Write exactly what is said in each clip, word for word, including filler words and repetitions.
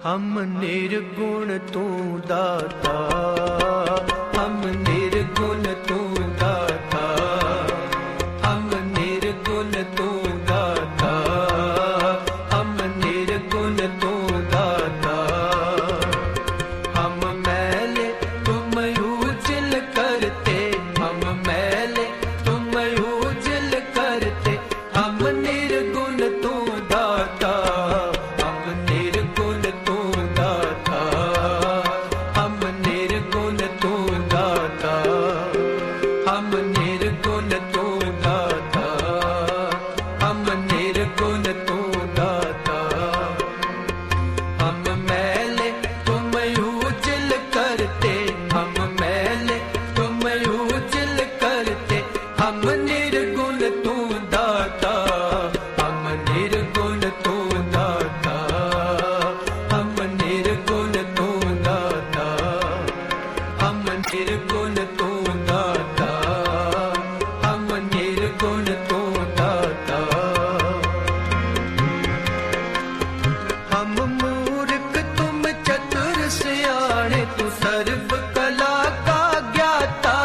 हम निर्गुण तू दाता, हम निर्गुण तू दाता, हम निर्गुण तू दाता, हम निर्गुण तू दाता। हम मैले तुम उजल करते, हम मैले तुम उजल करते, हम निर्गुण तू दाता, हम निर्गुण तू दाता, हम निर्गुण तू दाता, हम निर्गुण तू दाता, हम निर्गुण तू दाता। हम मैले तुम उजल करते, हम मैले तुम उजल करते, हम निर्गुण तू दाता, हम निर्गुण तू दाता, हम निर्गुण तू दाता, हम निर्गुण तू दाता, हम निर्गुण तू दाता। हम मूर्ख तुम चतुर सियाणे, तू सर्व कला का ज्ञाता।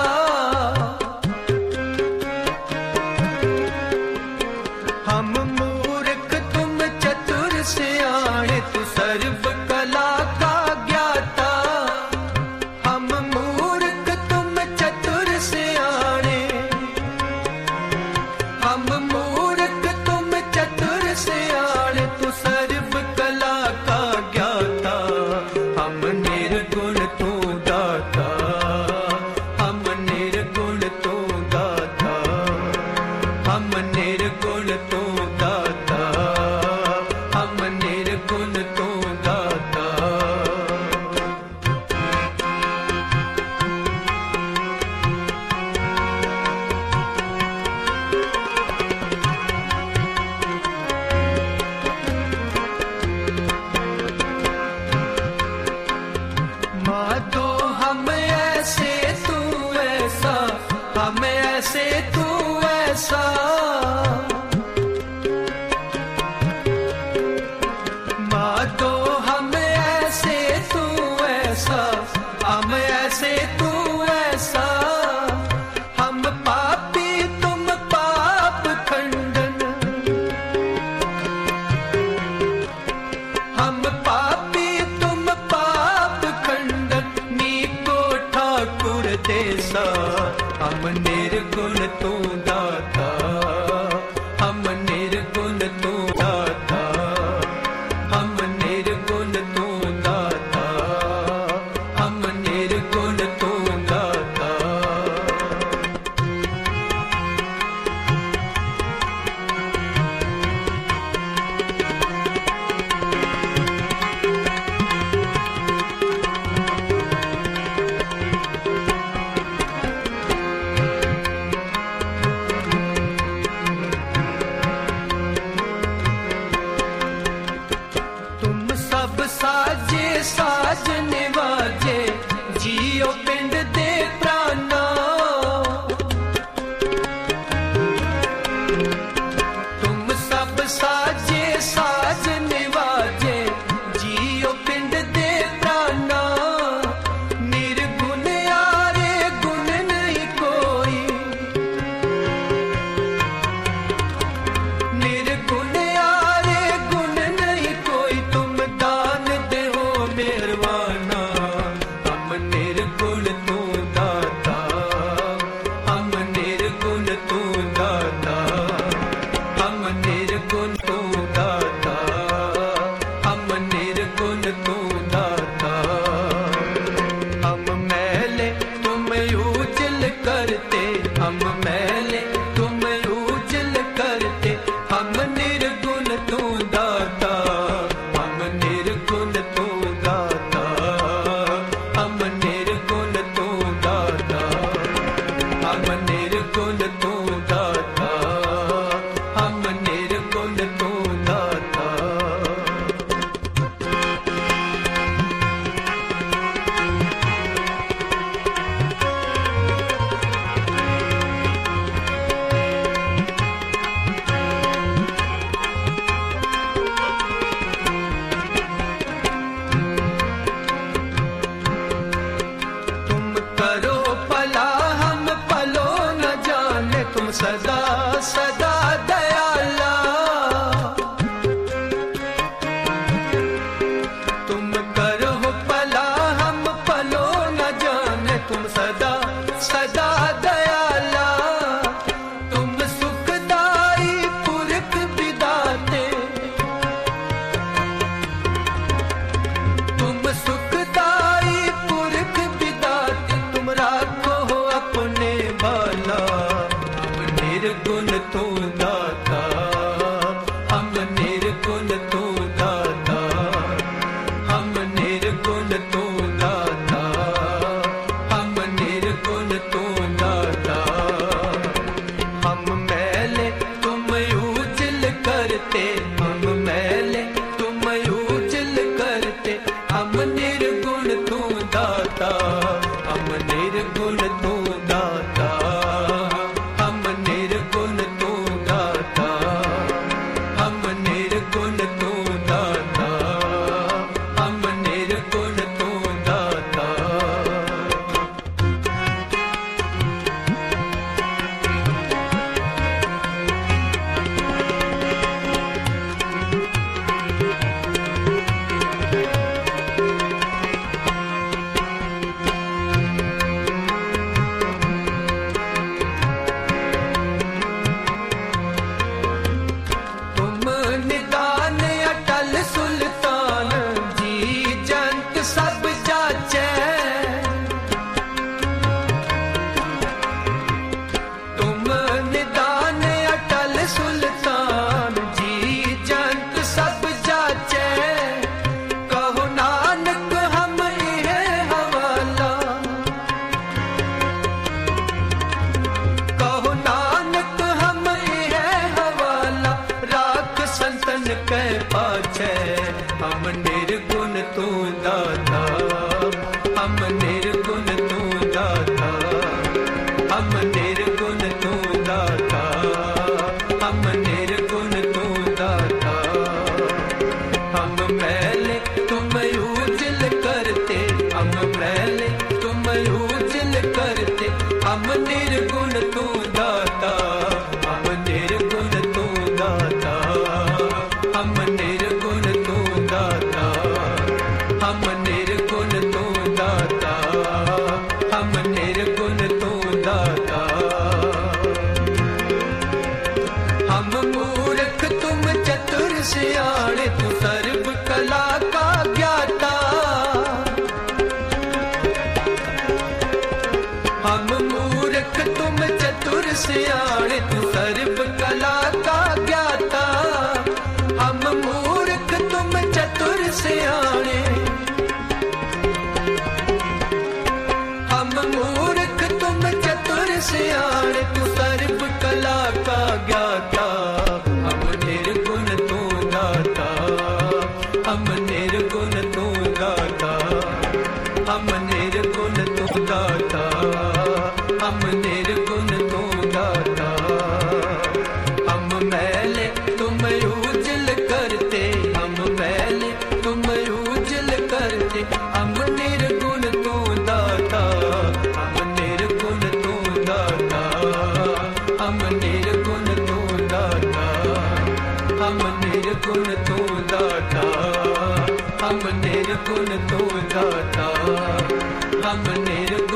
हम मूर्ख तुम चतुर सियाणे, तू सर्व कला का ज्ञाता। हम मूर्ख तुम चतुर सियाणे, हम मूर्ख तुम चतुर सियाणे, तू सर्व कला का ज्ञाता। हम निर्गुण तू दाता, हम निर्गुण तू दाता, हम निर्गुण तू दाता, हम निर्गुण तू दाता। माधो हम ऐसे तू ऐसा, हम ऐसे तू ऐसा। माधो हम ऐसे तू ऐसा, हम ऐसे तू ऐसा। हम पापी तुम पाप खंडन, हम पापी तुम पाप खंडन, नीको ठाकुर देसा। हम निर्गुण तू दाता, हम निर्गुण तू दाता, हम निर्गुण तू दाता, हम निर्गुण तू दाता। तुम सब साजे साज निवाजे, जियो पिंड दे प्राणा। तुम सब साजे साज निवाजे, जियो पिंड दे प्राणा। निर्गुण यारे गुण नहीं कोई, निर्गुण यारे गुण नहीं कोई। तुम दान दे हो मेहरबाना, हम निर्गुण तू दाता, हम निर्गुण तू दाता, हम निर्गुण तू दाता, हम निर्गुण तू दाता। हम मैले तुम उजल करते, हम मैले तुम उजल करते, हम निर्गुण तू दाता, हम निर्गुण तू दाता, हम निर्गुण तू दाता, हम निर्गुण तू दाता, हम निर्गुण तू दाता। हम मूर्ख तुम चतुर सियाणे, तू सर्व कला का ज्ञाता। हम मूर्ख तुम चतुर सियाणे, तू सर्व कला का ज्ञाता। हम मूर्ख तुम चतुर सियाणे, हम मूर्ख तुम चतुर सियाणे, तू सर्व कला का ज्ञाता। हम निर्गुण तू दाता, हम निर्गुण तू दाता, हम निर्गुण तू दाता, हम निर्गुण तू दाता। हम मैले तुम उजल करते, हम मैले तुम उजल करते, हम निर्गुण तू दाता, हम निर्गुण तू दाता, हम निर्गुण तू दाता, हम निर्गुण तू दाता, हम निर्गुण तू दाता, हम निर्गुण